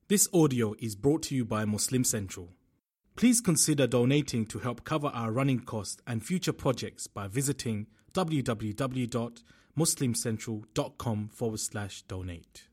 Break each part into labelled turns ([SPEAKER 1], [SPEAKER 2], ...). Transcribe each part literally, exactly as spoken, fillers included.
[SPEAKER 1] This audio is brought to you by Muslim Central. Please consider donating to help cover our running costs and future projects by visiting www.muslimcentral.com forward slash donate.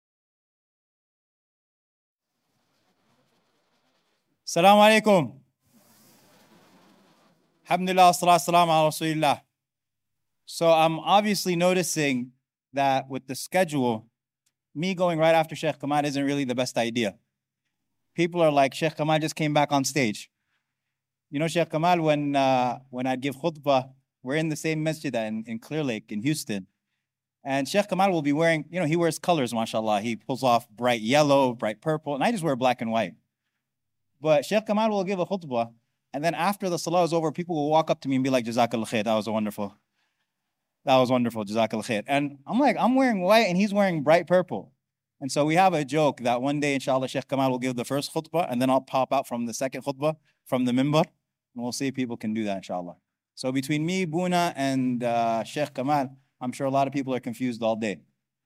[SPEAKER 2] Assalamu alaikum. Alhamdulillah, salatu salam ala Rasulillah. So I'm obviously noticing that with the schedule, me going right after Sheikh Kamal isn't really the best idea. People are like, Sheikh Kamal just came back on stage. You know, Sheikh Kamal, when uh, when I'd give khutbah, we're in the same masjid in, in Clear Lake in Houston. And Sheikh Kamal will be wearing, you know, he wears colors, mashallah. He pulls off bright yellow, bright purple, and I just wear black and white. But Sheikh Kamal will give a khutbah, and then after the salah is over, people will walk up to me and be like, Jazakallah khair, that was wonderful. That was wonderful, Jazakallah khair. And I'm like, I'm wearing white and he's wearing bright purple. And so we have a joke that one day, inshallah, Sheikh Kamal will give the first khutbah and then I'll pop out from the second khutbah from the mimbar. And we'll see if people can do that, inshallah. So between me, Buna, and uh, Sheikh Kamal, I'm sure a lot of people are confused all day.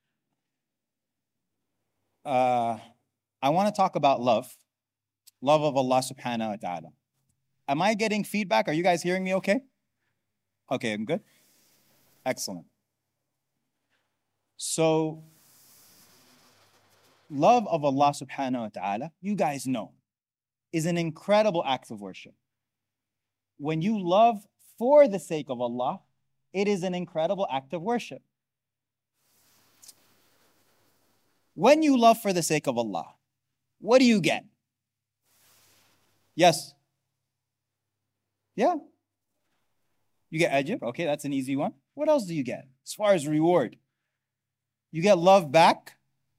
[SPEAKER 2] Uh, I want to talk about love. Love of Allah subhanahu wa ta'ala. Am I getting feedback? Are you guys hearing me okay? Okay, I'm good. Excellent. So, love of Allah subhanahu wa ta'ala, you guys know, is an incredible act of worship. When you love for the sake of Allah, it is an incredible act of worship. When you love for the sake of Allah, what do you get? Yes? Yeah? You get ajr? Okay, that's an easy one. What else do you get as far as reward? You get love back.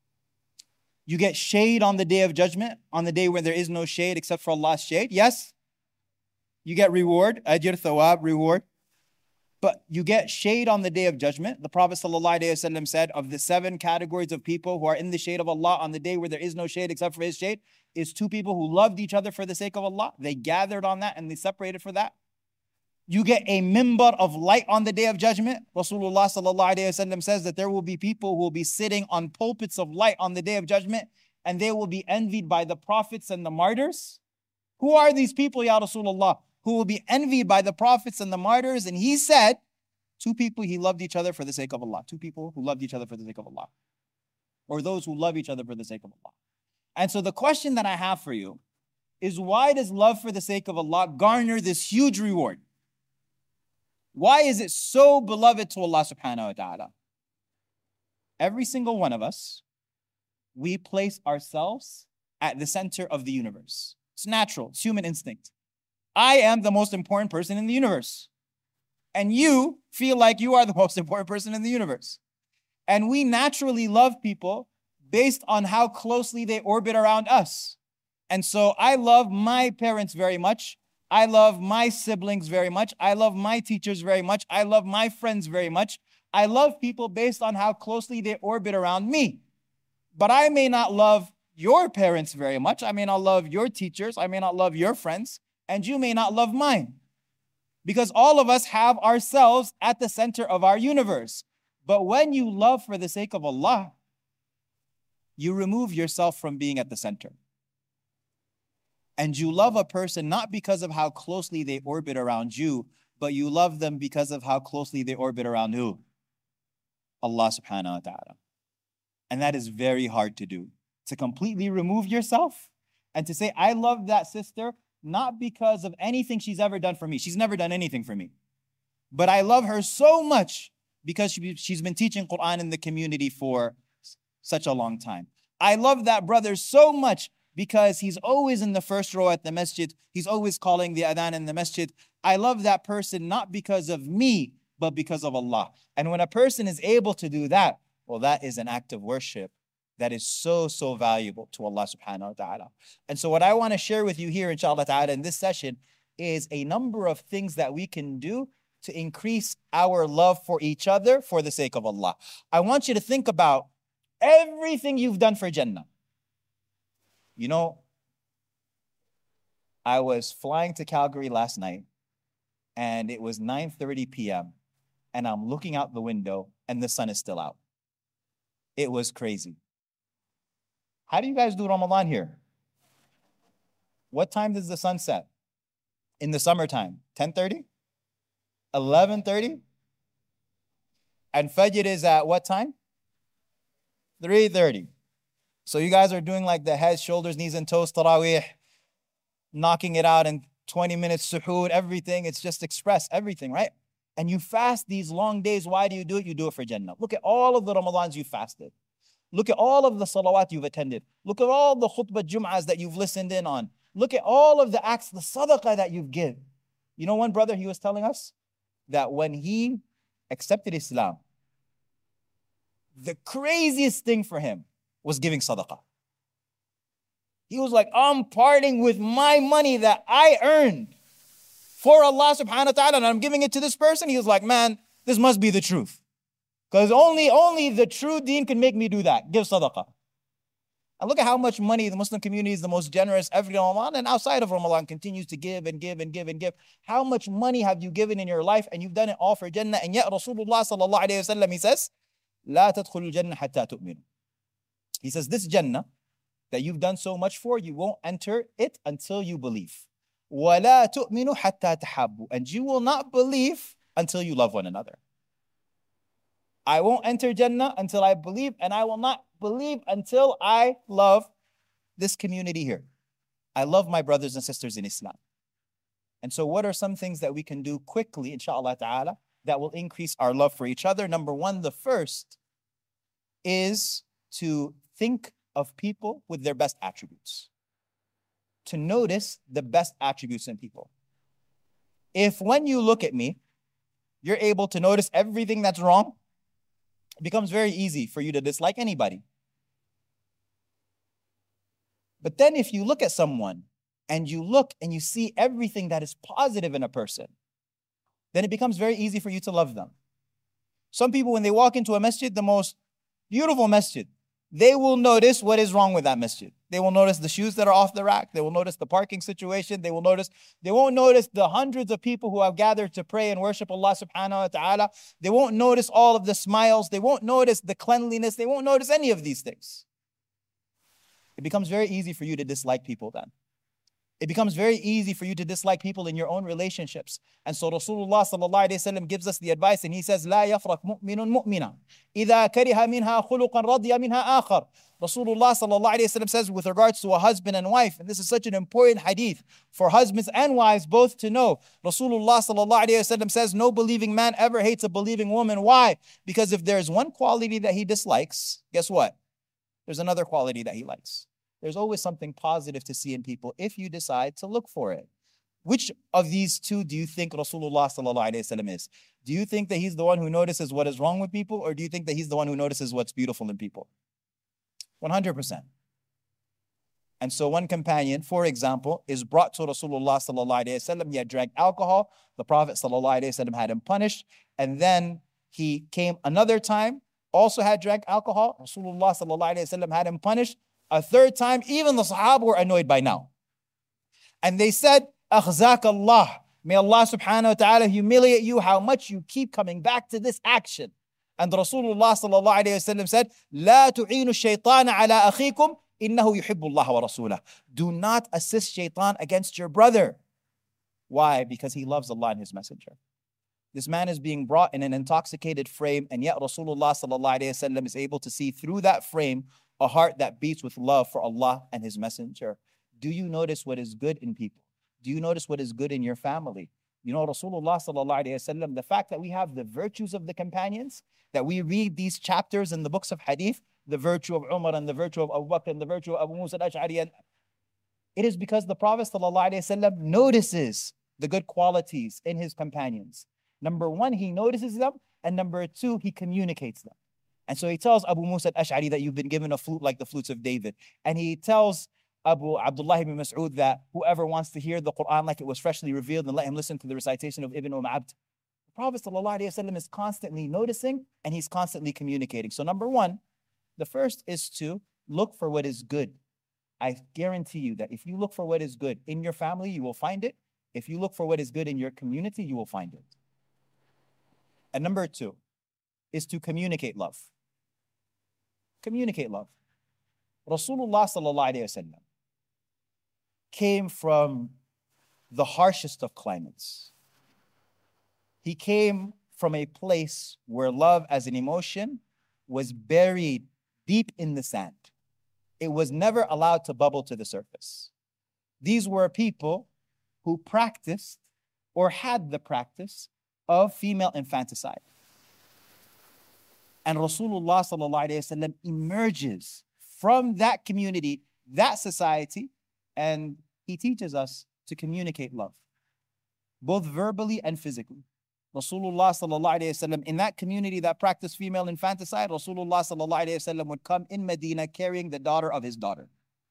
[SPEAKER 2] You get shade on the day of judgment, on the day where there is no shade except for Allah's shade. Yes? You get reward, ajr, thawab, reward. But you get shade on the day of judgment. The Prophet ﷺ said, of the seven categories of people who are in the shade of Allah on the day where there is no shade except for His shade, is two people who loved each other for the sake of Allah. They gathered on that and they separated for that. You get a mimbar of light on the day of judgment. Rasulullah ﷺ says that there will be people who will be sitting on pulpits of light on the day of judgment and they will be envied by the prophets and the martyrs. Who are these people, Ya Rasulullah, who will be envied by the prophets and the martyrs? And he said, two people he loved each other for the sake of Allah. Two people who loved each other for the sake of Allah. Or those who love each other for the sake of Allah. And so the question that I have for you is, why does love for the sake of Allah garner this huge reward? Why is it so beloved to Allah subhanahu wa ta'ala? Every single one of us, we place ourselves at the center of the universe. It's natural, it's human instinct. I am the most important person in the universe. And you feel like you are the most important person in the universe. And we naturally love people based on how closely they orbit around us. And so I love my parents very much. I love my siblings very much. I love my teachers very much. I love my friends very much. I love people based on how closely they orbit around me. But I may not love your parents very much. I may not love your teachers. I may not love your friends. And you may not love mine. Because all of us have ourselves at the center of our universe. But when you love for the sake of Allah, you remove yourself from being at the center. And you love a person not because of how closely they orbit around you, but you love them because of how closely they orbit around who? Allah subhanahu wa ta'ala. And that is very hard to do. To completely remove yourself and to say, I love that sister not because of anything she's ever done for me. She's never done anything for me. But I love her so much because she, she's been teaching Quran in the community for such a long time. I love that brother so much because he's always in the first row at the masjid. He's always calling the adhan in the masjid. I love that person not because of me, but because of Allah. And when a person is able to do that, well, that is an act of worship that is so, so valuable to Allah subhanahu wa ta'ala. And so what I want to share with you here, inshallah ta'ala, in this session is a number of things that we can do to increase our love for each other for the sake of Allah. I want you to think about everything you've done for Jannah. You know, I was flying to Calgary last night and it was nine thirty p m and I'm looking out the window and the sun is still out. It was crazy. How do you guys do Ramadan here? What time does the sun set? In the summertime, ten thirty? eleven thirty? And Fajr is at what time? three thirty. So you guys are doing like the head, shoulders, knees, and toes, tarawih, knocking it out in twenty minutes, suhoor, everything. It's just express everything, right? And you fast these long days. Why do you do it? You do it for Jannah. Look at all of the Ramadans you fasted. Look at all of the salawat you've attended. Look at all the khutbah jum'ahs that you've listened in on. Look at all of the acts, the sadaqah that you've given. You know, one brother, he was telling us that when he accepted Islam, the craziest thing for him was giving sadaqah. He was like, I'm parting with my money that I earned for Allah subhanahu wa ta'ala, and I'm giving it to this person. He was like, man, this must be the truth. Because only, only the true deen can make me do that. Give sadaqah. And look at how much money the Muslim community is the most generous every Ramadan, and outside of Ramadan continues to give and give and give and give. How much money have you given in your life, and you've done it all for Jannah? And yet Rasulullah sallallahu alayhi wa sallam, he says, لا تدخلوا الجنة حتى تؤمنوا. He says, this Jannah that you've done so much for, you won't enter it until you believe. وَلَا تُؤْمِنُوا حَتَّى تَحَابُّوا. And you will not believe until you love one another. I won't enter Jannah until I believe, and I will not believe until I love this community here. I love my brothers and sisters in Islam. And so what are some things that we can do quickly, inshallah ta'ala, that will increase our love for each other? Number one, the first is to think of people with their best attributes. To notice the best attributes in people. If when you look at me, you're able to notice everything that's wrong, it becomes very easy for you to dislike anybody. But then if you look at someone and you look and you see everything that is positive in a person, then it becomes very easy for you to love them. Some people, when they walk into a masjid, the most beautiful masjid, they will notice what is wrong with that masjid. They will notice the shoes that are off the rack. They will notice the parking situation. They will notice, they won't notice the hundreds of people who have gathered to pray and worship Allah subhanahu wa ta'ala. They won't notice all of the smiles. They won't notice the cleanliness. They won't notice any of these things. It becomes very easy for you to dislike people then. It becomes very easy for you to dislike people in your own relationships. And so Rasulullah sallallahu alayhi wa sallam gives us the advice, and he says, لا يفرق مؤمن مؤمنا إذا كره منها خلقا رضي منها آخر. Rasulullah sallallahu alayhi wa sallam says with regards to a husband and wife, and this is such an important hadith for husbands and wives both to know. Rasulullah sallallahu alayhi wa sallam says, no believing man ever hates a believing woman. Why? Because if there's one quality that he dislikes, guess what? There's another quality that he likes. There's always something positive to see in people if you decide to look for it. Which of these two do you think Rasulullah sallallahu alayhi wa sallam is? Do you think that he's the one who notices what is wrong with people, or do you think that he's the one who notices what's beautiful in people? one hundred percent. And so one companion, for example, is brought to Rasulullah sallallahu alayhi wa sallam. He had drank alcohol. The Prophet sallallahu alayhi wa sallam had him punished. And then he came another time, also had drank alcohol. Rasulullah sallallahu alayhi wa sallam had him punished. A third time, even the Sahaba were annoyed by now. And they said, أخزاك Allah. May Allah subhanahu wa ta'ala humiliate you how much you keep coming back to this action. And Rasulullah sallallahu alayhi wa sallam said, لا تعينوا الشيطان على أخيكم إنه يحب الله ورسوله. Do not assist shaitan against your brother. Why? Because he loves Allah and his messenger. This man is being brought in an intoxicated frame, and yet Rasulullah sallallahu alayhi wa sallam is able to see through that frame a heart that beats with love for Allah and his messenger. Do you notice what is good in people? Do you notice what is good in your family? You know, Rasulullah sallallahu alayhi wa sallam, the fact that we have the virtues of the companions, that we read these chapters in the books of hadith, the virtue of Umar and the virtue of Abu Bakr and the virtue of Abu Musa al-Ash'ari, and it is because the Prophet sallallahu alayhi wa sallam notices the good qualities in his companions. Number one, he notices them, and number two, he communicates them. And so he tells Abu Musa al-Ash'ari that you've been given a flute like the flutes of David. And he tells Abu Abdullah ibn Mas'ud that whoever wants to hear the Quran like it was freshly revealed, and let him listen to the recitation of Ibn Umm Abd. The Prophet ﷺ is constantly noticing, and he's constantly communicating. So number one, the first is to look for what is good. I guarantee you that if you look for what is good in your family, you will find it. If you look for what is good in your community, you will find it. And number two is to communicate love. Communicate love. Rasulullah sallallahu alayhi wa sallam came from the harshest of climates. He came from a place where love as an emotion was buried deep in the sand. It was never allowed to bubble to the surface. These were people who practiced or had the practice of female infanticide. And Rasulullah sallallahu alayhi wa sallam emerges from that community, that society, and he teaches us to communicate love, both verbally and physically. Rasulullah sallallahu alayhi wa sallam, in that community that practiced female infanticide, Rasulullah sallallahu alayhi wa sallam would come in Medina carrying the daughter of his daughter.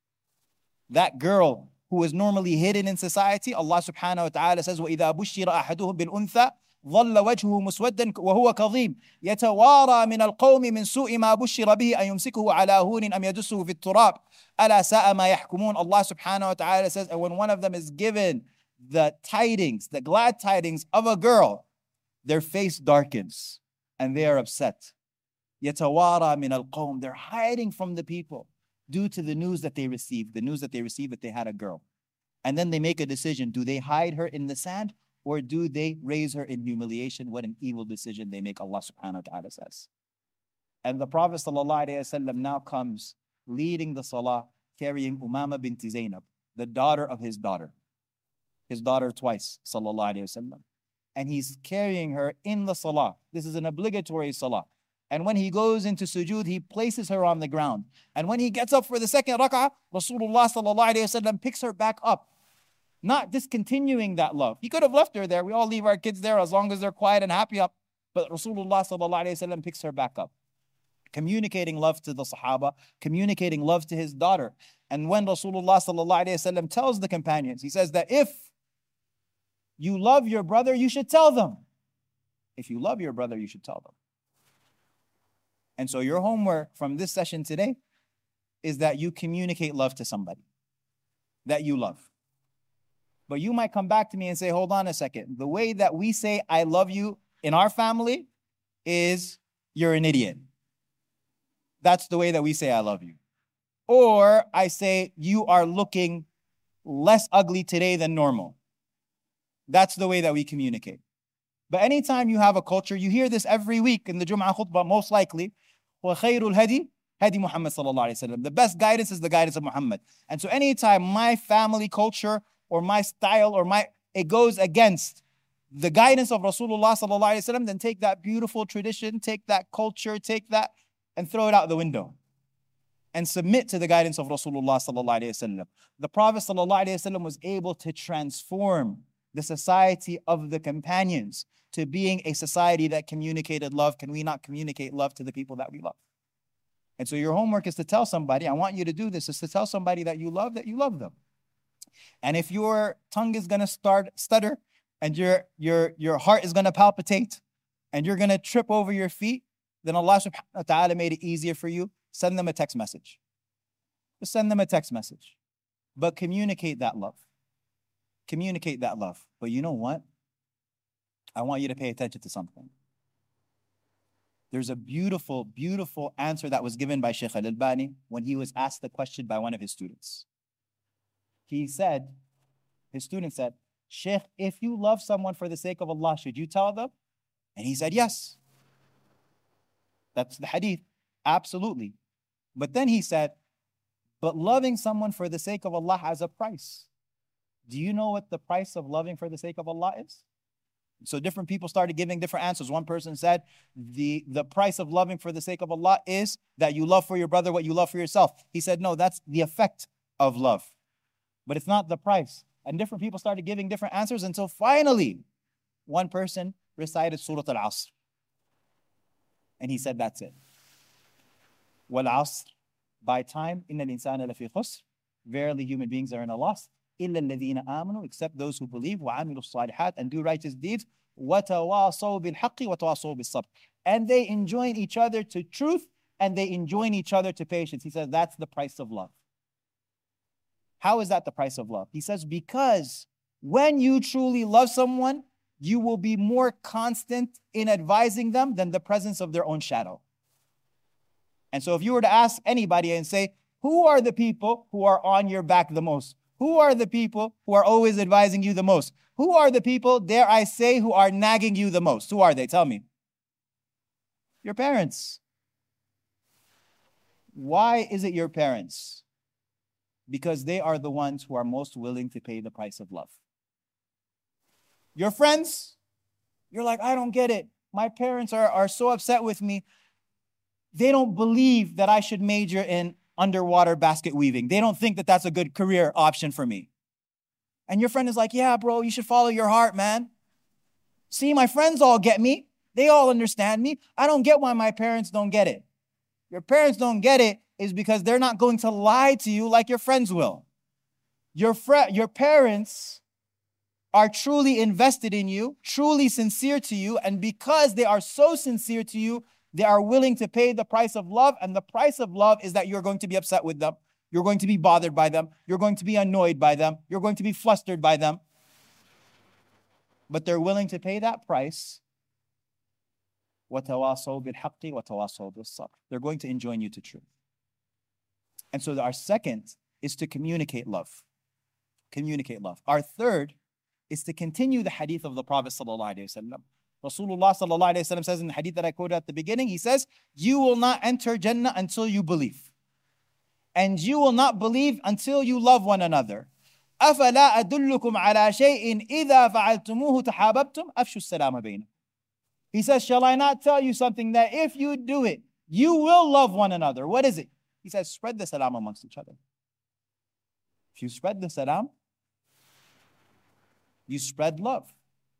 [SPEAKER 2] That girl who was normally hidden in society, Allah subhanahu wa ta'ala says, وَإِذَا بُشِّرَ أَحَدُهُمْ بِالْأُنثَى ظل وجهه مسودا وهو كظيم يتوارى من القوم من سوء ما بشر به أن يمسكه على هون أم يدسه في التراب ألا ساء ما يحكمون. Allah subhanahu wa ta'ala says, and when one of them is given the tidings, the glad tidings of a girl, their face darkens and they are upset. يتوارى من القوم, they're hiding from the people due to the news that they received, the news that they received that they had a girl. And then they make a decision. Do they hide her in the sand, or do they raise her in humiliation? What an evil decision they make, Allah subhanahu wa ta'ala says. And the Prophet sallallahu alayhi wa sallam now comes leading the salah, carrying Umama binti Zainab, the daughter of his daughter. His daughter twice, sallallahu alayhi wa sallam. And he's carrying her in the salah. This is an obligatory salah. And when he goes into sujood, he places her on the ground. And when he gets up for the second rak'ah, Rasulullah sallallahu alayhi wa sallam picks her back up, not discontinuing that love. He could have left her there. We all leave our kids there as long as they're quiet and happy up. But Rasulullah sallallahu alayhi wa sallam picks her back up, communicating love to the Sahaba, communicating love to his daughter. And when Rasulullah sallallahu alayhi wa sallam tells the companions, he says that if you love your brother, you should tell them. If you love your brother, you should tell them. And so your homework from this session today is that you communicate love to somebody that you love. But you might come back to me and say, hold on a second. The way that we say I love you in our family is you're an idiot. That's the way that we say I love you. Or I say you are looking less ugly today than normal. That's the way that we communicate. But anytime you have a culture, you hear this every week in the Jum'ah khutbah, most likely, وَخَيْرُ الْهَدِي هَدِي Muhammad sallallahu alayhi wa sallam. The best guidance is the guidance of Muhammad. And so anytime my family culture or my style or my, it goes against the guidance of Rasulullah sallallahu alayhi wa sallam, then take that beautiful tradition, take that culture, take that and throw it out the window. And submit to the guidance of Rasulullah sallallahu alayhi wa sallam. The Prophet sallallahu alayhi wa sallam was able to transform the society of the companions to being a society that communicated love. Can we not communicate love to the people that we love? And so your homework is to tell somebody, I want you to do this, is to tell somebody that you love, that you love them. And if your tongue is going to start stutter and your, your, your heart is going to palpitate and you're going to trip over your feet, then Allah subhanahu wa ta'ala made it easier for you. Send them a text message. Just send them a text message. But communicate that love. Communicate that love. But you know what? I want you to pay attention to something. There's a beautiful, beautiful answer that was given by Shaykh Al-Albani when he was asked the question by one of his students. He said, his student said, Shaykh, if you love someone for the sake of Allah, should you tell them? And he said, yes. That's the hadith. Absolutely. But then he said, but loving someone for the sake of Allah has a price. Do you know what the price of loving for the sake of Allah is? So different people started giving different answers. One person said, the, the price of loving for the sake of Allah is that you love for your brother what you love for yourself. He said, no, that's the effect of love. But it's not the price. And different people started giving different answers until finally, one person recited Surah Al-Asr. And he said, that's it. Wal-Asr, by time, inna al-insana lafi khusr. Verily, human beings are in a loss. إِلَّا الَّذِينَ آمَنُوا, except those who believe, وَعَمِلُوا الصَّالِحَاتِ, and do righteous deeds, وَتَوَاصَوْا بِالْحَقِّ وَتَوَاصَوْا بِالصَّبْرِ, and they enjoin each other to truth, and they enjoin each other to patience. He says that's the price of love. How is that the price of love? He says because when you truly love someone, you will be more constant in advising them than the presence of their own shadow. And so if you were to ask anybody and say, Who are the people who are on your back the most? Who are the people who are always advising you the most? Who are the people, dare I say, who are nagging you the most? Who are they? Tell me. Your parents. Why is it your parents? Because they are the ones who are most willing to pay the price of love. Your friends, you're like, I don't get it. My parents are, are so upset with me. They don't believe that I should major in underwater basket weaving. They don't think that that's a good career option for me. And your friend is like, yeah, bro, you should follow your heart, man. See, my friends all get me. They all understand me. I don't get why my parents don't get it. Your parents don't get it is because they're not going to lie to you like your friends will. Your, fr- your parents are truly invested in you, truly sincere to you, and because they are so sincere to you, they are willing to pay the price of love, and the price of love is that you're going to be upset with them. You're going to be bothered by them. You're going to be annoyed by them. You're going to be flustered by them. But they're willing to pay that price. وَتَوَاصَوْا بِالْحَقِّ وَتَوَاصَوْا بِالصَّبْرِ. They're going to enjoin you to truth. And so our second is to communicate love. Communicate love. Our third is to continue the hadith of the Prophet sallallahu alaihi wasallam. Rasulullah sallallahu alaihi wasallam says in the hadith that I quoted at the beginning, he says, you will not enter Jannah until you believe. And you will not believe until you love one another. أَفَلَا أَدُلُّكُمْ عَلَى شَيْءٍ إِذَا فَعَلْتُمُوهُ تَحَابَبْتُمْ أَفْشُوا السَّلَامَ بَيْنَكُمْ. He says, shall I not tell you something that if you do it, you will love one another? What is it? He says, spread the salam amongst each other. If you spread the salam, you spread love.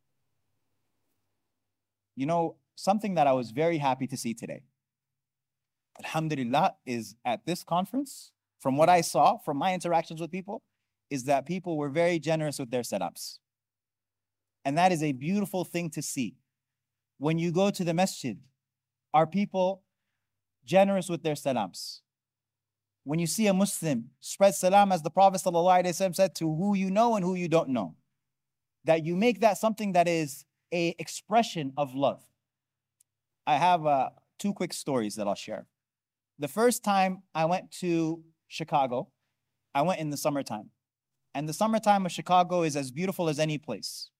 [SPEAKER 2] You know, something that I was very happy to see today, alhamdulillah, is at this conference, from what I saw, from my interactions with people, is that people were very generous with their setups. And that is a beautiful thing to see. When you go to the masjid, are people generous with their salams? When you see a Muslim spread salam, as the Prophet ﷺ said, to who you know and who you don't know, that you make that something that is an expression of love. I have uh, two quick stories that I'll share. The first time I went to Chicago, I went in the summertime. And the summertime of Chicago is as beautiful as any place.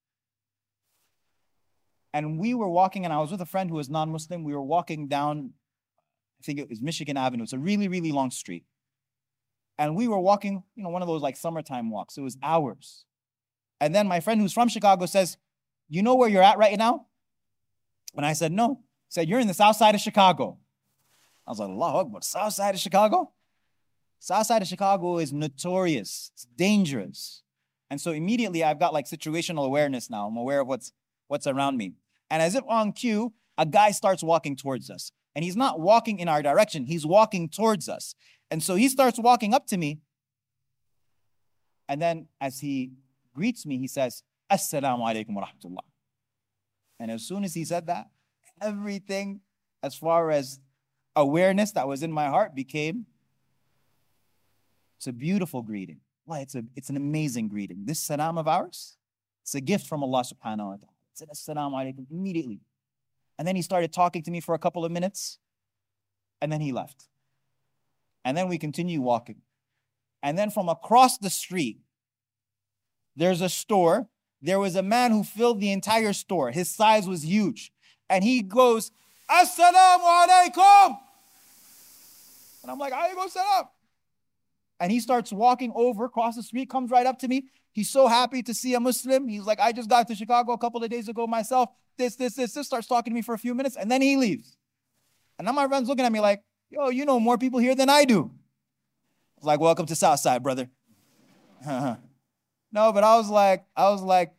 [SPEAKER 2] And we were walking, and I was with a friend who was non-Muslim. We were walking down, I think it was Michigan Avenue. It's a really, really long street. And we were walking, you know, one of those like summertime walks. It was hours. And then my friend who's from Chicago says, you know where you're at right now? And I said, no. He said, you're in the south side of Chicago. I was like, Allahu Akbar, south side of Chicago? South side of Chicago is notorious. It's dangerous. And so immediately I've got like situational awareness now. I'm aware of what's what's around me. And as if on cue, a guy starts walking towards us. And he's not walking in our direction. He's walking towards us. And so he starts walking up to me. And then as he greets me, he says, Assalamu alaikum wa rahmatullah. And as soon as he said that, everything as far as awareness that was in my heart became, it's a beautiful greeting. Well, it's, a, it's an amazing greeting. This salam of ours, it's a gift from Allah subhanahu wa ta'ala. He said, Assalamu alaikum, immediately. And then he started talking to me for a couple of minutes. And then he left. And then we continue walking. And then from across the street, there's a store. There was a man who filled the entire store. His size was huge. And he goes, Assalamu alaikum. And I'm like, alaikum salam. And he starts walking over across the street, comes right up to me. He's so happy to see a Muslim. He's like, I just got to Chicago a couple of days ago myself. This, this, this, this. Starts talking to me for a few minutes. And then he leaves. And now my friend's looking at me like, yo, you know more people here than I do. I was like, welcome to Southside, brother. No, but I was like, I was like,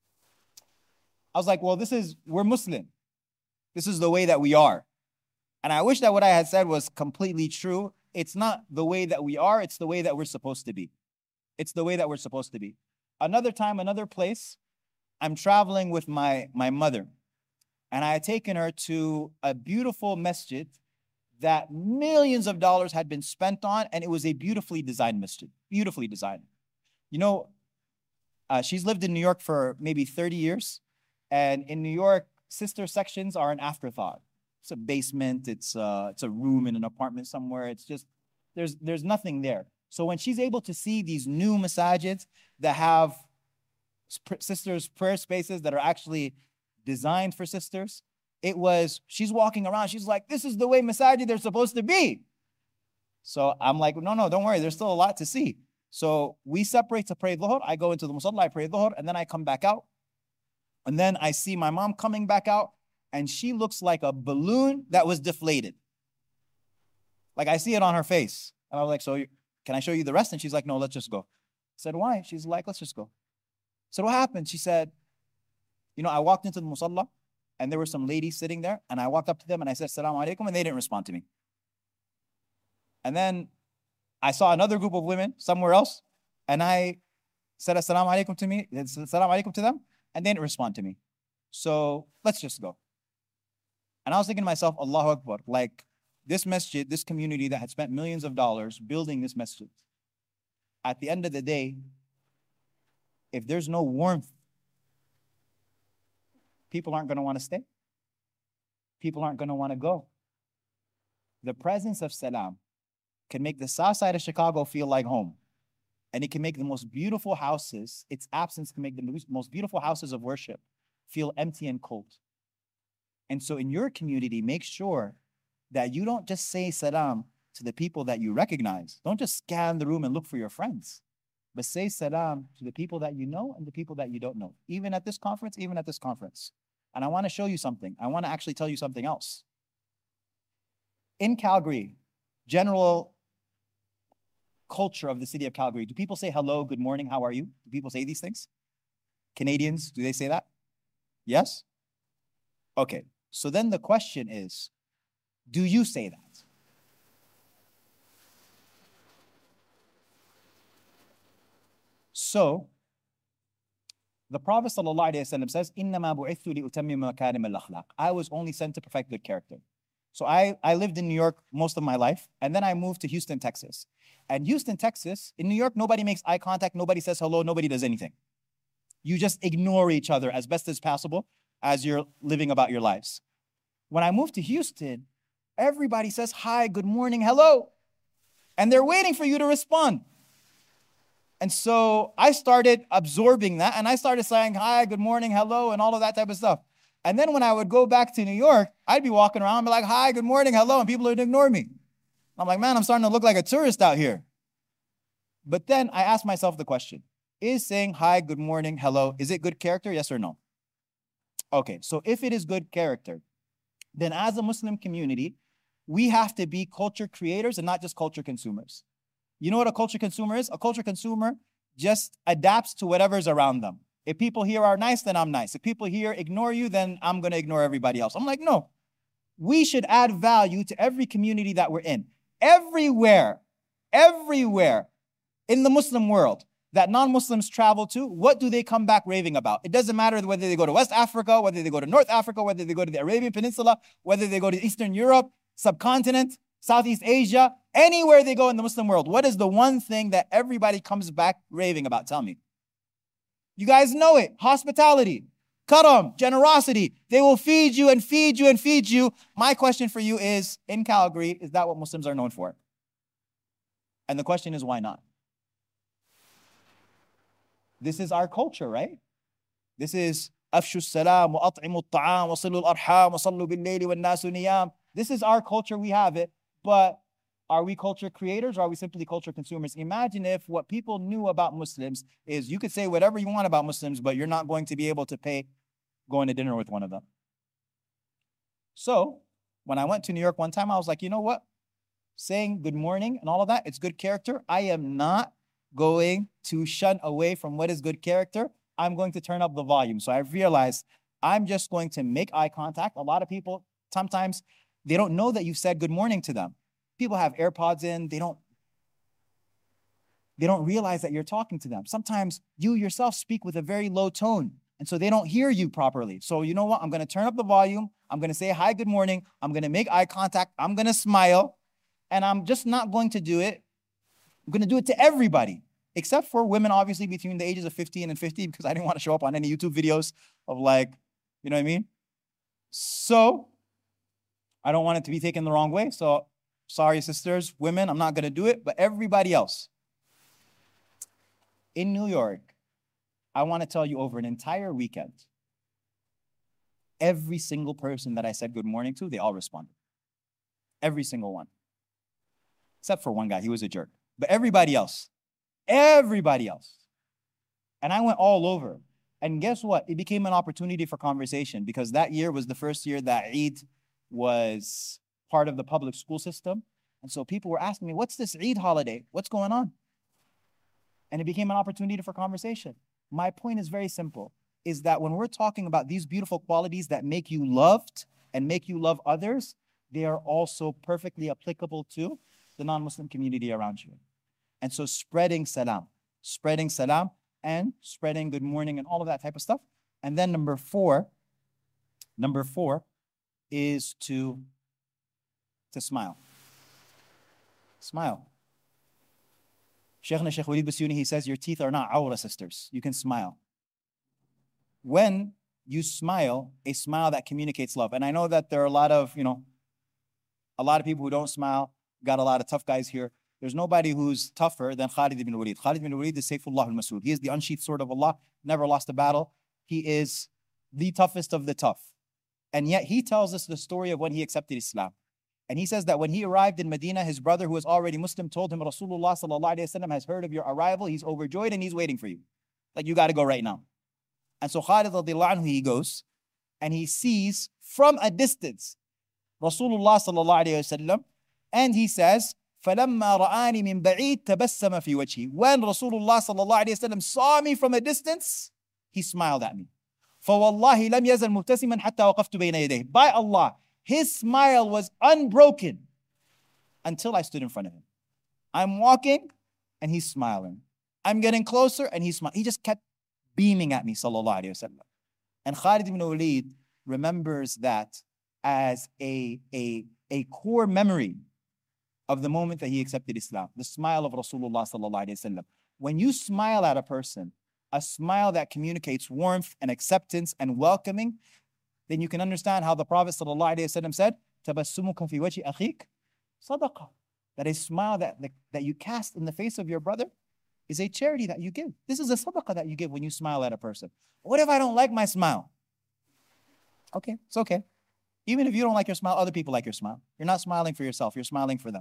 [SPEAKER 2] I was like, well, this is, we're Muslim. This is the way that we are. And I wish that what I had said was completely true. It's not the way that we are. It's the way that we're supposed to be. It's the way that we're supposed to be. Another time, another place, I'm traveling with my, my mother. And I had taken her to a beautiful masjid that millions of dollars had been spent on. And it was a beautifully designed masjid. Beautifully designed. You know, uh, she's lived in New York for maybe thirty years. And in New York, sister sections are an afterthought. It's a basement, it's a, it's a room in an apartment somewhere. It's just, There's, there's nothing there. So when she's able to see these new masajids that have sisters' prayer spaces that are actually designed for sisters, it was, she's walking around, she's like, this is the way masajid are supposed to be. So I'm like, no, no, don't worry, there's still a lot to see. So we separate to pray dhuhr. I go into the musalla, I pray dhuhr, and then I come back out. And then I see my mom coming back out, and she looks like a balloon that was deflated. Like I see it on her face. And I was like, so can I show you the rest? And she's like, no, let's just go. I said, why? She's like, let's just go. I said, what happened? She said, you know, I walked into the musalla, and there were some ladies sitting there, and I walked up to them, and I said, Assalamu alaikum, and they didn't respond to me. And then I saw another group of women somewhere else, and I said Assalamu alaikum to me, Assalamu alaikum to them, and they didn't respond to me. So let's just go. And I was thinking to myself, Allahu Akbar, like this masjid, this community that had spent millions of dollars building this masjid, at the end of the day, if there's no warmth, people aren't going to want to stay. People aren't going to want to go. The presence of salam can make the south side of Chicago feel like home. And it can make the most beautiful houses, its absence can make the most beautiful houses of worship feel empty and cold. And so in your community, make sure that you don't just say salam to the people that you recognize. Don't just scan the room and look for your friends, but say salam to the people that you know and the people that you don't know, even at this conference, even at this conference. And I want to show you something. I want to actually tell you something else. In Calgary, general culture of the city of Calgary, do people say hello, good morning, how are you? Do people say these things? Canadians, do they say that? Yes? Okay, so then the question is, do you say that? So, the Prophet ﷺ says, إِنَّمَا بُعِثُّ لِأُتَمِّمَ مَكَارِمَ الْأَخْلَاقِ. I was only sent to perfect good character. So I, I lived in New York most of my life, and then I moved to Houston, Texas. And Houston, Texas, in New York, nobody makes eye contact, nobody says hello, nobody does anything. You just ignore each other as best as possible as you're living about your lives. When I moved to Houston, everybody says hi, good morning, hello. And they're waiting for you to respond. And so I started absorbing that, and I started saying hi, good morning, hello, and all of that type of stuff. And then when I would go back to New York, I'd be walking around and be like, hi, good morning, hello, and people would ignore me. I'm like, man, I'm starting to look like a tourist out here. But then I asked myself the question, is saying hi, good morning, hello, is it good character, yes or no? Okay, so if it is good character, then as a Muslim community, we have to be culture creators and not just culture consumers. You know what a culture consumer is? A culture consumer just adapts to whatever's around them. If people here are nice, then I'm nice. If people here ignore you, then I'm going to ignore everybody else. I'm like, no. We should add value to every community that we're in. Everywhere, everywhere in the Muslim world that non-Muslims travel to, what do they come back raving about? It doesn't matter whether they go to West Africa, whether they go to North Africa, whether they go to the Arabian Peninsula, whether they go to Eastern Europe, subcontinent, Southeast Asia, anywhere they go in the Muslim world. What is the one thing that everybody comes back raving about? Tell me. You guys know it. Hospitality, karam, generosity. They will feed you and feed you and feed you. My question for you is, in Calgary, is that what Muslims are known for? And the question is, why not? This is our culture, right? This is afshu salam wa at'imu at-ta'am wa silu al-arham wa sallu bil-layli wan-nasu niyam. This is our culture, we have it, but are we culture creators or are we simply culture consumers? Imagine if what people knew about Muslims is you could say whatever you want about Muslims, but you're not going to be able to pay going to dinner with one of them. So when I went to New York one time, I was like, you know what? Saying good morning and all of that, it's good character. I am not going to shun away from what is good character. I'm going to turn up the volume. So I realized I'm just going to make eye contact. A lot of people, sometimes they don't know that you said good morning to them. People have AirPods in, they don't, they don't realize that you're talking to them. Sometimes you yourself speak with a very low tone, and so they don't hear you properly. So you know what? I'm gonna turn up the volume, I'm gonna say hi, good morning, I'm gonna make eye contact, I'm gonna smile, and I'm just not going to do it. I'm gonna do it to everybody, except for women, obviously, between the ages of fifteen and fifty, because I didn't want to show up on any YouTube videos of like, you know what I mean? So I don't want it to be taken the wrong way. So Sorry, sisters, women, I'm not going to do it, but everybody else. In New York, I want to tell you over an entire weekend, every single person that I said good morning to, they all responded. Every single one. Except for one guy, he was a jerk. But everybody else, everybody else. And I went all over. And guess what? It became an opportunity for conversation because that year was the first year that Eid was part of the public school system. And so people were asking me, what's this Eid holiday? What's going on? And it became an opportunity for conversation. My point is very simple, is that when we're talking about these beautiful qualities that make you loved and make you love others, they are also perfectly applicable to the non-Muslim community around you. And so spreading salam, spreading salam and spreading good morning and all of that type of stuff. And then number four, number four is to, to smile. Smile. Shaykhna Shaykh Walid Basuni, he says, your teeth are not awra, sisters. You can smile. When you smile, a smile that communicates love. And I know that there are a lot of, you know, a lot of people who don't smile. Got a lot of tough guys here. There's nobody who's tougher than Khalid ibn Walid. Khalid ibn Walid is Sayfullah al-Masood. He is the unsheathed sword of Allah, never lost a battle. He is the toughest of the tough. And yet he tells us the story of when he accepted Islam. And he says that when he arrived in Medina, his brother who was already Muslim told him, Rasulullah sallallahu alayhi wa sallam has heard of your arrival. He's overjoyed and he's waiting for you. Like, you got to go right now. And so Khalid radiallahu anhu, he goes and he sees from a distance Rasulullah sallallahu alayhi wa sallam, and he says, فَلَمَّا رَآنِ مِن بَعِيدٍ تَبَسَّمَ فِي وَجْهِهِ. When Rasulullah sallallahu alayhi wa sallam saw me from a distance, he smiled at me. فَوَاللَّهِ لَمْ يَزَلْ مُبْتَسِمًا حَتَّى وَقَفْتُ بَيْنَ يَدَيْهِ. By Allah, his smile was unbroken until I stood in front of him. I'm walking and he's smiling. I'm getting closer and he's smiling. He just kept beaming at me, sallallahu alayhi wa sallam. And Khalid ibn Walid remembers that as a, a, a core memory of the moment that he accepted Islam, the smile of Rasulullah sallallahu alayhi wa sallam. When you smile at a person, a smile that communicates warmth and acceptance and welcoming, then you can understand how the Prophet sallallahu alayhi wa sallam said, "Tabassumuka fi wajhi akhik sadaqah." That a smile that, that, that you cast in the face of your brother is a charity that you give. This is a sadaqah that you give when you smile at a person. What if I don't like my smile? Okay, it's okay. Even if you don't like your smile, other people like your smile. You're not smiling for yourself, you're smiling for them.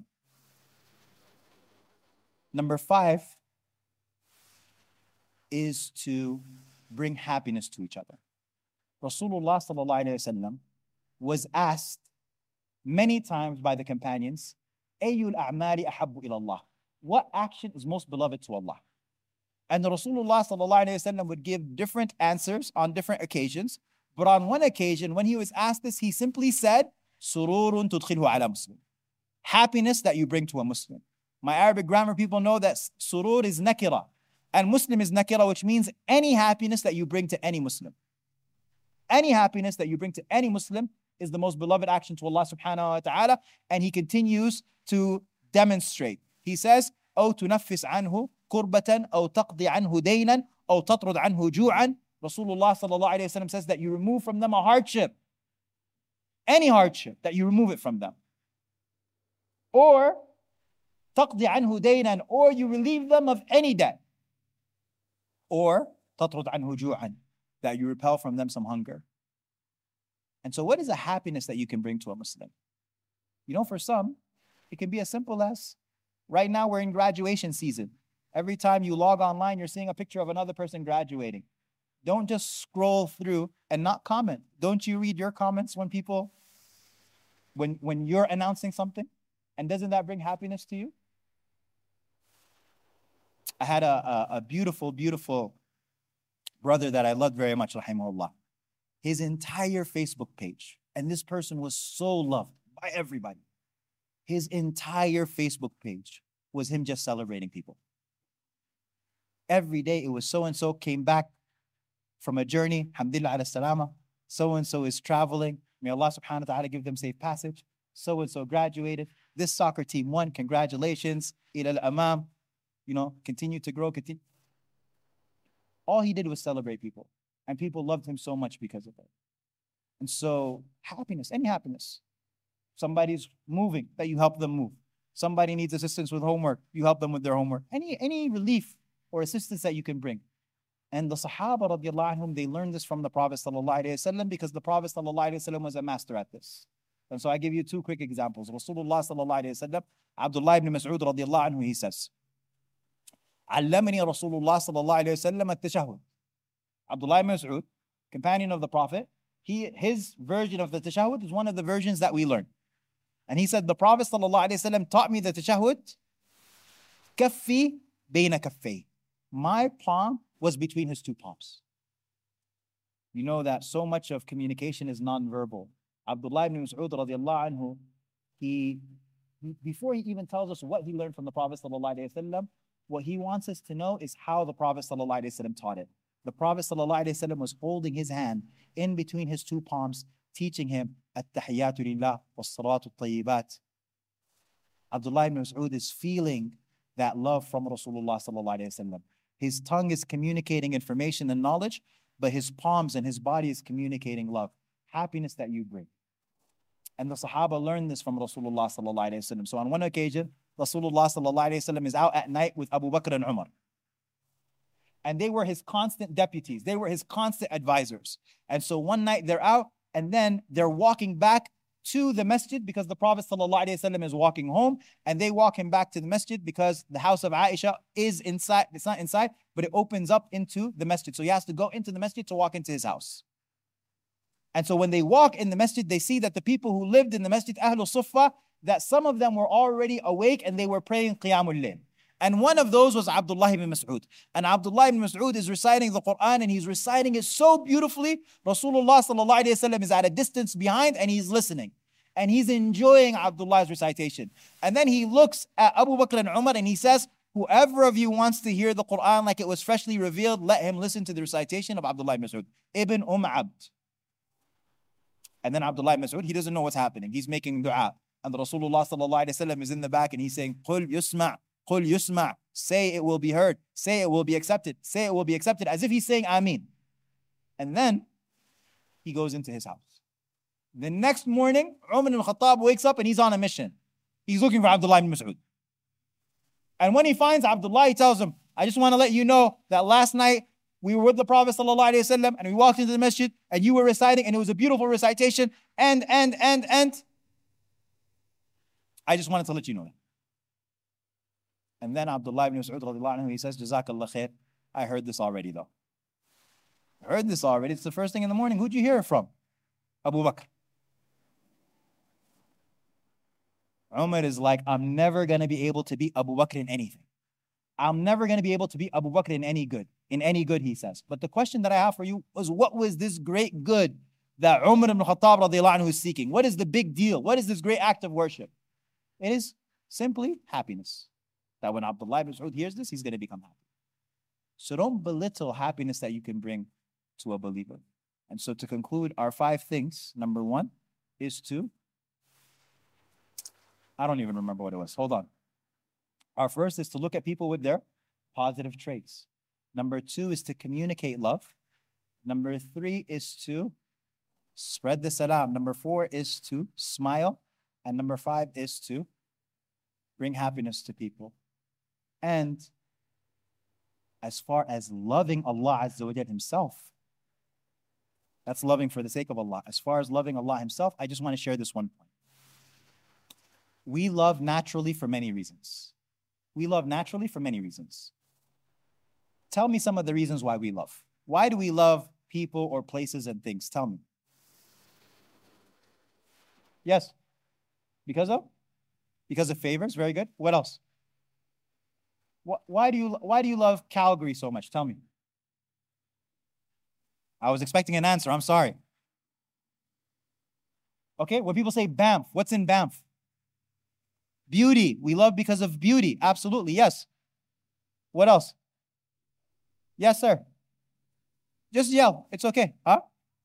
[SPEAKER 2] Number five is to bring happiness to each other. Rasulullah sallallahu alayhi wa sallam was asked many times by the companions, Ayyul a'mali ahabbu ila Allah. What action is most beloved to Allah? And the Rasulullah sallallahu alayhi wa sallam would give different answers on different occasions. But on one occasion, when he was asked this, he simply said, Sururun tudkhilhu ala Muslim. Happiness that you bring to a Muslim. My Arabic grammar people know that surur is nakira. And Muslim is nakira, which means any happiness that you bring to any Muslim. Any happiness that you bring to any Muslim is the most beloved action to Allah subhanahu wa ta'ala. And he continues to demonstrate. He says, أو تنفس عنه كربة أو تقضي عنه دينا أو تطرد عنه جوعا. Rasulullah sallallahu alayhi wa sallam says that you remove from them a hardship. Any hardship, that you remove it from them. Or تقضي عنه دينا, or you relieve them of any debt. Or تطرد عنه جوعا, that you repel from them some hunger. And so what is a happiness that you can bring to a Muslim? You know, for some, it can be as simple as, right now we're in graduation season. Every time you log online, you're seeing a picture of another person graduating. Don't just scroll through and not comment. Don't you read your comments when people, when, when you're announcing something? And doesn't that bring happiness to you? I had a, a, a beautiful, beautiful brother that I loved very much, rahimahullah. His entire Facebook page, and this person was so loved by everybody. His entire Facebook page was him just celebrating people. Every day it was so-and-so came back from a journey, alhamdulillah ala salama. So-and-so is traveling. May Allah subhanahu wa ta'ala give them safe passage. So-and-so graduated. This soccer team won. Congratulations. Ila al-amam. You know, continue to grow. Continue. All he did was celebrate people. And people loved him so much because of it. And so happiness, any happiness. Somebody's moving, that you help them move. Somebody needs assistance with homework, you help them with their homework. Any, any relief or assistance that you can bring. And the Sahaba radiallahu anhum, they learned this from the Prophet sallallahu alaihi wasallam because the Prophet sallallahu alaihi wasallam was a master at this. And so I give you two quick examples. Rasulullah sallallahu alaihi wasallam, Abdullah ibn Mas'ud radiallahu anhu, he says, علمني رسول الله صلى الله عليه وسلم التشهد. Abdullah ibn Mas'ud, companion of the Prophet, he, his version of the tashahhud is one of the versions that we learn. And he said, the Prophet sallallahu alaihi wasallam taught me the tashahhud, كفي بين كفي. My palm was between his two palms. You know that so much of communication is non-verbal. Abdullah ibn Mas'ud radiallahu anhu, he, before he even tells us what he learned from the Prophet sallallahu alaihi wasallam, what he wants us to know is how the Prophet sallallahu alaihi wasallam taught it. The Prophet sallallahu alaihi wasallam was holding his hand in between his two palms, teaching him at-tahiyyatu lillah was-salatu at-tayyibat. Abdullah ibn Mas'ud is feeling that love from Rasulullah sallallahu alaihi wasallam. His tongue is communicating information and knowledge, but his palms and his body is communicating love, happiness that you bring. And the Sahaba learned this from Rasulullah sallallahu alaihi wasallam. So on one occasion, Rasulullah sallallahu alaihi wasallam is out at night with Abu Bakr and Umar. And they were his constant deputies. They were his constant advisors. And so one night they're out, and then they're walking back to the masjid because the Prophet ﷺ is walking home, and they walk him back to the masjid because the house of Aisha is inside. It's not inside, but it opens up into the masjid. So he has to go into the masjid to walk into his house. And so when they walk in the masjid, they see that the people who lived in the masjid, Ahlul Suffah, that some of them were already awake and they were praying Qiyamul Layl. And one of those was Abdullah ibn Mas'ud. And Abdullah ibn Mas'ud is reciting the Quran, and he's reciting it so beautifully. Rasulullah sallallahu alaihi wasallam is at a distance behind, and he's listening. And he's enjoying Abdullah's recitation. And then he looks at Abu Bakr and Umar and he says, whoever of you wants to hear the Quran like it was freshly revealed, let him listen to the recitation of Abdullah ibn Mas'ud, Ibn Umm Abd. And then Abdullah ibn Mas'ud, he doesn't know what's happening. He's making dua. And the Rasulullah sallallahu alaihi wasallam is in the back and he's saying, Qul yusma'. Qul yusma', say it will be heard, say it will be accepted, say it will be accepted, as if he's saying Ameen. And then he goes into his house. The next morning, Umar ibn Khattab wakes up and he's on a mission. He's looking for Abdullah ibn Mas'ud. And when he finds Abdullah, he tells him, I just want to let you know that last night we were with the Prophet sallallahu alaihi wasallam and we walked into the masjid and you were reciting and it was a beautiful recitation and, and, and, and. I just wanted to let you know that. And then Abdullah ibn Mas'ud radiallahu anhu, he says, Jazakallah khair. I heard this already though. I heard this already. It's the first thing in the morning. Who'd you hear it from? Abu Bakr. Umar is like, I'm never going to be able to beat Abu Bakr in anything. I'm never going to be able to beat Abu Bakr in any good. In any good, he says. But the question that I have for you was, what was this great good that Umar ibn Khattab radiallahu anhu is seeking? What is the big deal? What is this great act of worship? It is simply happiness. That when Abdullah ibn Mas'ud hears this, he's going to become happy. So don't belittle happiness that you can bring to a believer. And so to conclude, our five things, number one is to, I don't even remember what it was. Hold on. Our first is to look at people with their positive traits. Number two is to communicate love. Number three is to spread the salam. Number four is to smile. And number five is to bring happiness to people. And as far as loving Allah Azza wa Jal himself, that's loving for the sake of Allah. As far as loving Allah himself, I just want to share this one point. We love naturally for many reasons. We love naturally for many reasons. Tell me some of the reasons why we love. Why do we love people or places and things? Tell me. Yes. Because of? Because of favors. Very good. What else? Why do you, why do you love Calgary so much? Tell me. I was expecting an answer. I'm sorry. Okay, when people say Banff, what's in Banff? Beauty. We love because of beauty. Absolutely, yes. What else? Yes, sir. Just yell. It's okay. Huh?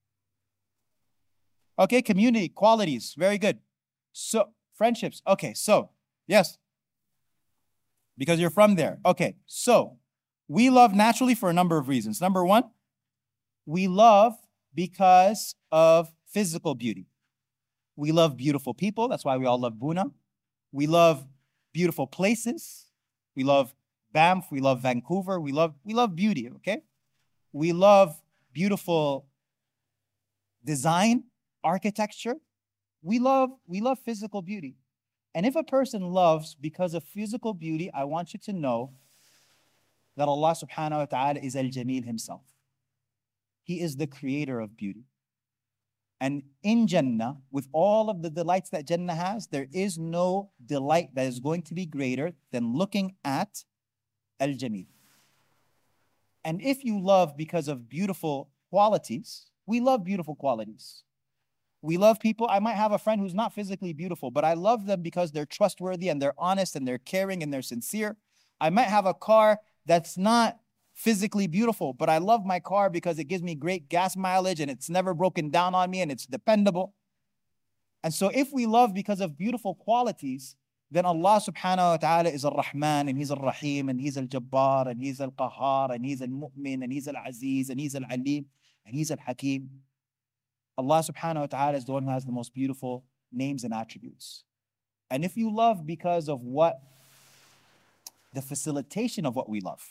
[SPEAKER 2] Okay, community, qualities. Very good. So, friendships. Okay, so, yes. Because you're from there. Okay, so, we love naturally for a number of reasons. Number one, we love because of physical beauty. We love beautiful people. That's why we all love Buna. We love beautiful places. We love Banff. We love Vancouver. We love, we love beauty, okay? We love beautiful design, architecture. We love, we love physical beauty. And if a person loves because of physical beauty, I want you to know that Allah subhanahu wa ta'ala is Al-Jameel himself. He is the creator of beauty. And in Jannah, with all of the delights that Jannah has, there is no delight that is going to be greater than looking at Al-Jameel. And if you love because of beautiful qualities, we love beautiful qualities. We love people. I might have a friend who's not physically beautiful, but I love them because they're trustworthy and they're honest and they're caring and they're sincere. I might have a car that's not physically beautiful, but I love my car because it gives me great gas mileage and it's never broken down on me and it's dependable. And so if we love because of beautiful qualities, then Allah subhanahu wa ta'ala is Al-Rahman and He's Al-Rahim and He's Al-Jabbar and He's Al-Qahhar and He's Al-Mu'min and He's Al-Aziz and He's Al-Alim and He's Al-Hakim. Allah subhanahu wa ta'ala is the one who has the most beautiful names and attributes. And if you love because of what, the facilitation of what we love.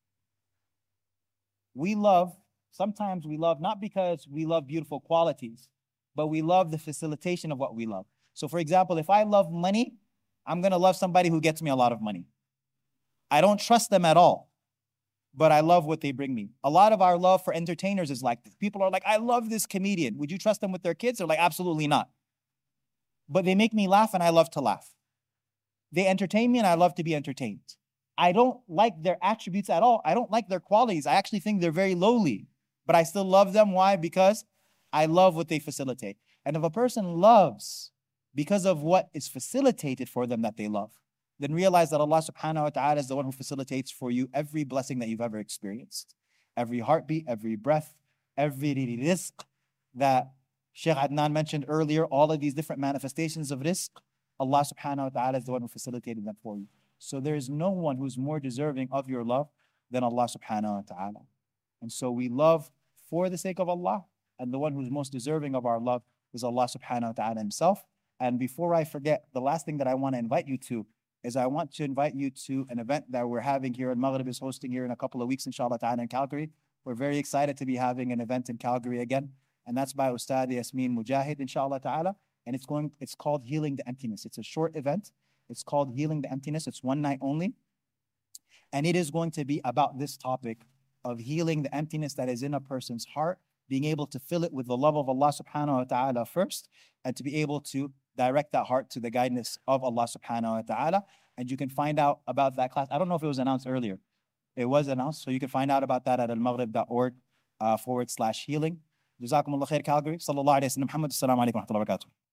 [SPEAKER 2] We love, sometimes we love not because we love beautiful qualities, but we love the facilitation of what we love. So for example, if I love money, I'm gonna love somebody who gets me a lot of money. I don't trust them at all, but I love what they bring me. A lot of our love for entertainers is like this. People are like, I love this comedian. Would you trust them with their kids? They're like, absolutely not. But they make me laugh and I love to laugh. They entertain me and I love to be entertained. I don't like their attributes at all. I don't like their qualities. I actually think they're very lowly, but I still love them. Why? Because I love what they facilitate. And if a person loves because of what is facilitated for them that they love, then realize that Allah subhanahu wa ta'ala is the one who facilitates for you every blessing that you've ever experienced. Every heartbeat, every breath, every rizq that Shaykh Adnan mentioned earlier, all of these different manifestations of rizq, Allah subhanahu wa ta'ala is the one who facilitated them for you. So there is no one who's more deserving of your love than Allah subhanahu wa ta'ala. And so we love for the sake of Allah, and the one who's most deserving of our love is Allah subhanahu wa ta'ala himself. And before I forget, the last thing that I want to invite you to is I want to invite you to an event that we're having here, and Maghrib is hosting here in a couple of weeks, inshallah ta'ala, in Calgary. We're very excited to be having an event in Calgary again, and that's by Ustad Yasmin Mujahid, inshallah ta'ala. And it's going, it's called Healing the Emptiness. It's a short event. It's called Healing the Emptiness. It's one night only. And it is going to be about this topic of healing the emptiness that is in a person's heart, being able to fill it with the love of Allah subhanahu wa ta'ala first, and to be able to direct that heart to the guidance of Allah subhanahu wa ta'ala. And you can find out about that class. I don't know if it was announced earlier. It was announced. So you can find out about that at almaghrib dot org uh, forward slash healing. Jazakumullah khair, Calgary. Sallallahu alayhi wa sallam. Muhammad. Assalamu alaikum wa rahmatullahi wa barakatuh.